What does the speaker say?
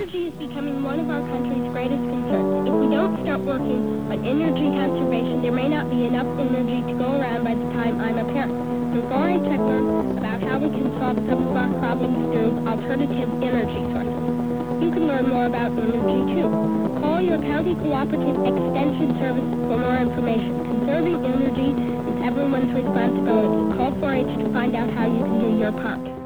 Energy is becoming one of our country's greatest concerns. If we don't start working on energy conservation, there may not be enough energy to go around by the time I'm a parent. I'm going to learn about how we can solve some of our problems through alternative energy sources. You can learn more about energy, too. Call your county cooperative extension service for more information. Conserving energy is everyone's responsibility. Call 4-H to find out how you can do your part.